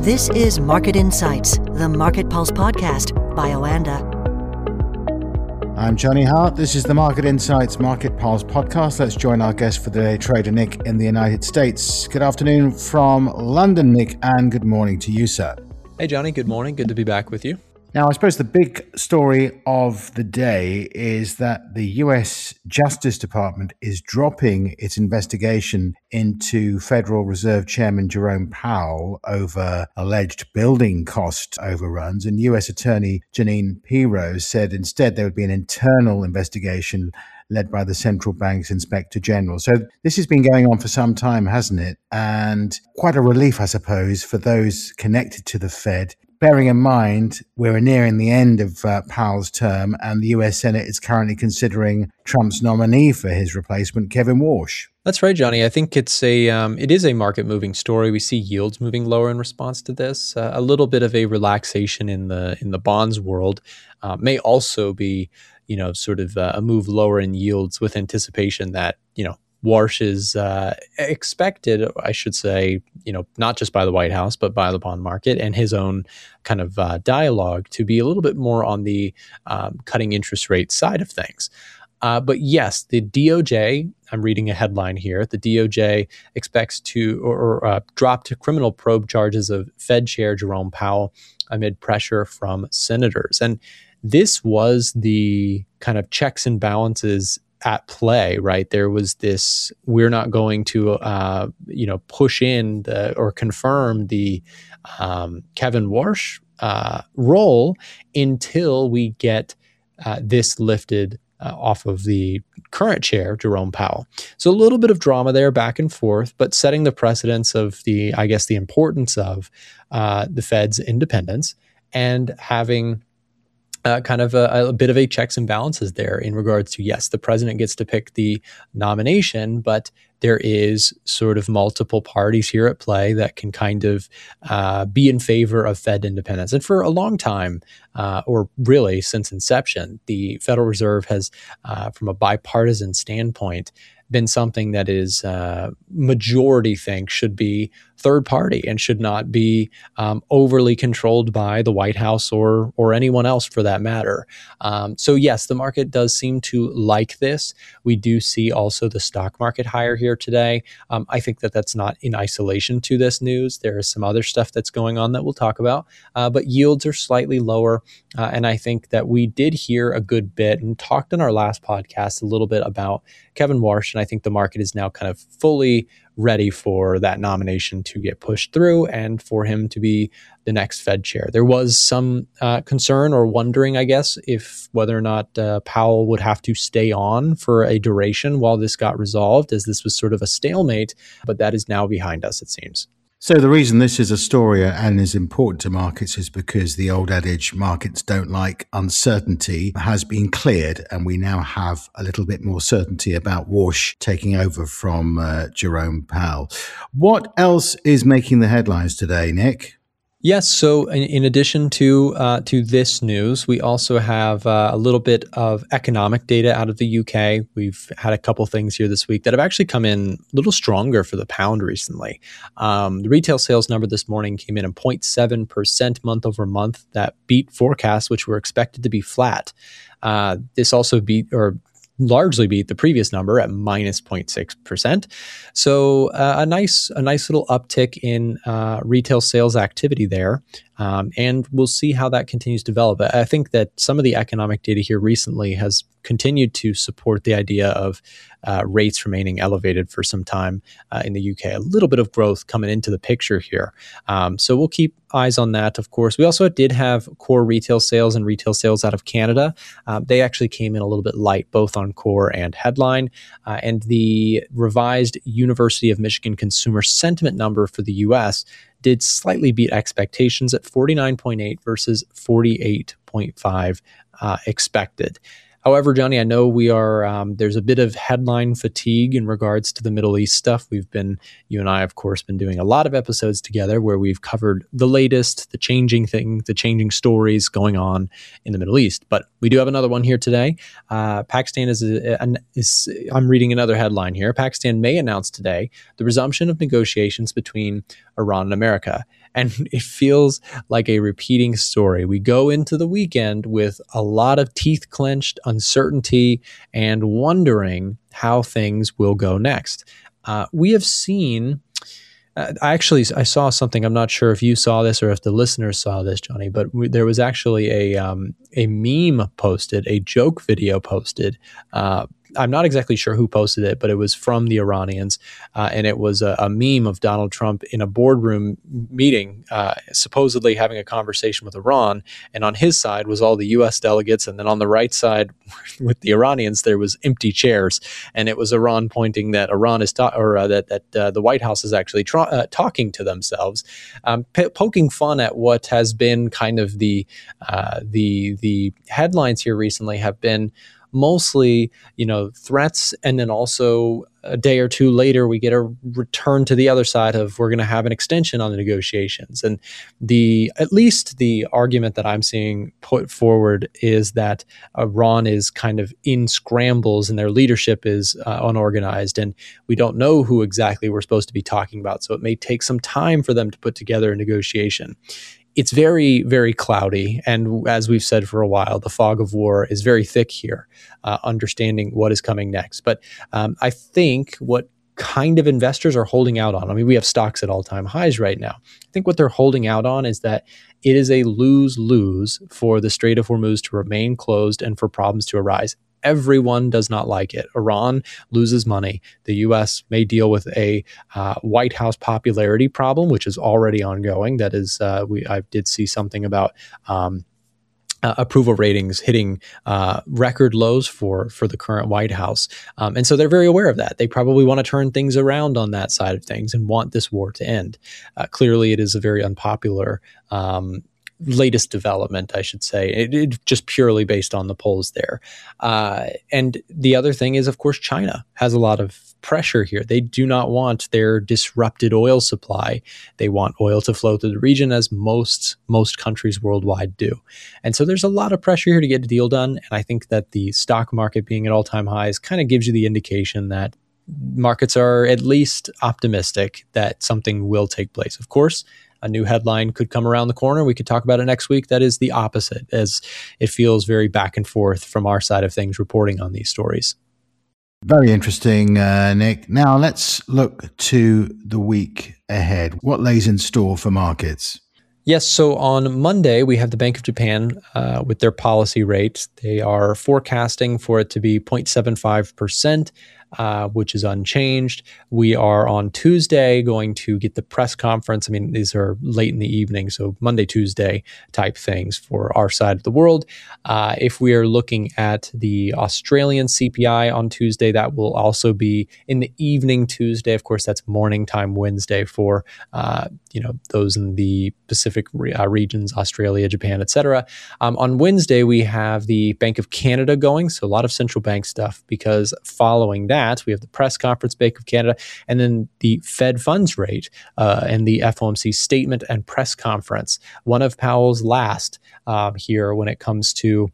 This is Market Insights, the Market Pulse podcast by Oanda. I'm Johnny Hart. This is the Market Insights Market Pulse podcast. Let's join our guest for the day, trader Nick in the United States. Good afternoon from London, Nick, and good morning to you, sir. Hey, Johnny. Good morning. Good to be back with you. Now, I suppose the big story of the day is that the US Justice Department is dropping its investigation into Federal Reserve Chairman Jerome Powell over alleged building cost overruns. And US Attorney Jeanine Pirro said instead there would be an internal investigation led by the central bank's inspector general. So this has been going on for some time, hasn't it? And quite a relief, I suppose, for those connected to the Fed. Bearing in mind, we're nearing the end of Powell's term, and the US Senate is currently considering Trump's nominee for his replacement, Kevin Warsh. That's right, Johnny. I think it is a market-moving story. We see yields moving lower in response to this. A little bit of a relaxation in the bonds world may also be, sort of a move lower in yields with anticipation that, Warsh is expected, I should say, not just by the White House, but by the bond market and his own kind of dialogue to be a little bit more on the cutting interest rate side of things. But yes, the DOJ, I'm reading a headline here, the DOJ expects to drop to criminal probe charges of Fed Chair Jerome Powell amid pressure from senators. And this was the kind of checks and balances at play, right? There was this, we're not going to, push in or confirm the Kevin Warsh role until we get this lifted off of the current chair, Jerome Powell. So a little bit of drama there back and forth, but setting the precedence of the importance of the Fed's independence and having kind of a bit of a checks and balances there in regards to, yes, the president gets to pick the nomination, but there is sort of multiple parties here at play that can kind of be in favor of Fed independence. And for a long time, or really since inception, the Federal Reserve has, from a bipartisan standpoint, been something that is majority think should be third party and should not be overly controlled by the White House or anyone else for that matter. So yes, the market does seem to like this. We do see also the stock market higher here today. I think that that's not in isolation to this news. There is some other stuff that's going on that we'll talk about, but yields are slightly lower. And I think that we did hear a good bit and talked in our last podcast a little bit about Kevin Warsh. And I think the market is now kind of fully ready for that nomination to get pushed through and for him to be the next Fed chair. There was some concern or wondering, I guess, if whether or not Powell would have to stay on for a duration while this got resolved, as this was sort of a stalemate, but that is now behind us, it seems. So the reason this is a story and is important to markets is because the old adage, markets don't like uncertainty, has been cleared, and we now have a little bit more certainty about Warsh taking over from Jerome Powell. What else is making the headlines today, Nick? Yes. So in addition to this news, we also have a little bit of economic data out of the UK. We've had a couple things here this week that have actually come in a little stronger for the pound recently. The retail sales number this morning came in at 0.7% month over month. That beat forecasts, which were expected to be flat. This also largely beat the previous number at minus 0.6%. So a nice little uptick in retail sales activity there. And we'll see how that continues to develop. I think that some of the economic data here recently has continued to support the idea of rates remaining elevated for some time in the UK. A little bit of growth coming into the picture here. So we'll keep eyes on that, of course. We also did have core retail sales and retail sales out of Canada. They actually came in a little bit light, both on core and headline. And the revised University of Michigan consumer sentiment number for the US did slightly beat expectations at 49.8 versus 48.5 expected. However, Johnny, I know we are, there's a bit of headline fatigue in regards to the Middle East stuff. You and I, of course, been doing a lot of episodes together where we've covered the latest, the changing stories going on in the Middle East. But we do have another one here today. Pakistan I'm reading another headline here. Pakistan may announce today the resumption of negotiations between Iran and America. And it feels like a repeating story. We go into the weekend with a lot of teeth clenched, uncertainty, and wondering how things will go next. We have seen, I saw something, I'm not sure if you saw this or if the listeners saw this, Johnny, but there was actually a meme posted, a joke video posted. I'm not exactly sure who posted it, but it was from the Iranians, and it was a meme of Donald Trump in a boardroom meeting, supposedly having a conversation with Iran, and on his side was all the U.S. delegates, and then on the right side with the Iranians, there was empty chairs, and it was Iran pointing that Iran is the White House is actually talking to themselves, poking fun at what has been kind of the headlines here recently have been mostly, threats, and then also a day or two later, we get a return to the other side of we're going to have an extension on the negotiations. And at least the argument that I'm seeing put forward is that Iran is kind of in scrambles and their leadership is unorganized, and we don't know who exactly we're supposed to be talking about. So it may take some time for them to put together a negotiation. It's very, very cloudy. And as we've said for a while, the fog of war is very thick here, understanding what is coming next. But I think what kind of investors are holding out on, we have stocks at all-time highs right now. I think what they're holding out on is that it is a lose-lose for the Strait of Hormuz to remain closed and for problems to arise. Everyone does not like it. Iran loses money. The U.S. may deal with a White House popularity problem, which is already ongoing. That is, I did see something about approval ratings hitting record lows for the current White House. And so they're very aware of that. They probably want to turn things around on that side of things and want this war to end. Clearly, it is a very unpopular latest development, I should say, it just purely based on the polls there. And the other thing is, of course, China has a lot of pressure here. They do not want their disrupted oil supply. They want oil to flow through the region, as most countries worldwide do. And so there's a lot of pressure here to get a deal done. And I think that the stock market being at all-time highs kind of gives you the indication that markets are at least optimistic that something will take place. Of course, a new headline could come around the corner. We could talk about it next week. That is the opposite, as it feels very back and forth from our side of things reporting on these stories. Very interesting, Nick. Now let's look to the week ahead. What lays in store for markets? Yes, so on Monday, we have the Bank of Japan with their policy rate. They are forecasting for it to be 0.75%. Which is unchanged. We are on Tuesday going to get the press conference. These are late in the evening, so Monday, Tuesday type things for our side of the world. If we are looking at the Australian CPI on Tuesday, that will also be in the evening Tuesday. Of course, that's morning time Wednesday for those in the Pacific regions, Australia, Japan, etc. On Wednesday, we have the Bank of Canada going, so a lot of central bank stuff, because following that, we have the press conference, Bank of Canada, and then the Fed funds rate and the FOMC statement and press conference. One of Powell's last here when it comes to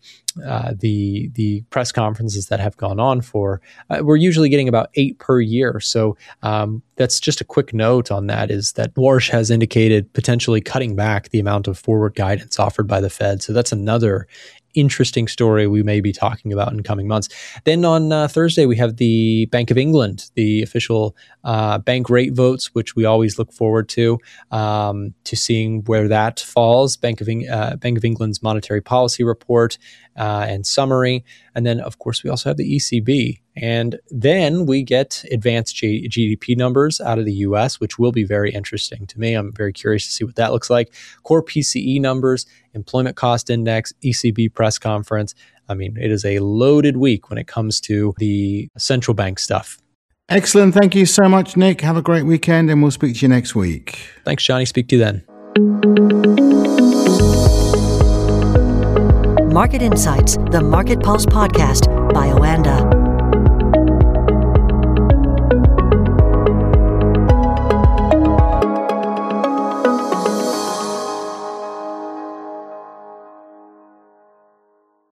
the press conferences that have gone on for, we're usually getting about 8 per year. So that's just a quick note on that, is that Warsh has indicated potentially cutting back the amount of forward guidance offered by the Fed. So that's another interesting story we may be talking about in coming months. Then on Thursday, we have the Bank of England, the official bank rate votes, which we always look forward to seeing where that falls. Bank of England's monetary policy report and summary. And then, of course, we also have the ECB. And then we get advanced GDP numbers out of the U.S., which will be very interesting to me. I'm very curious to see what that looks like. Core PCE numbers, employment cost index, ECB press conference. It is a loaded week when it comes to the central bank stuff. Excellent. Thank you so much, Nick. Have a great weekend, and we'll speak to you next week. Thanks, Johnny. Speak to you then. Market Insights, the Market Pulse podcast by Oanda.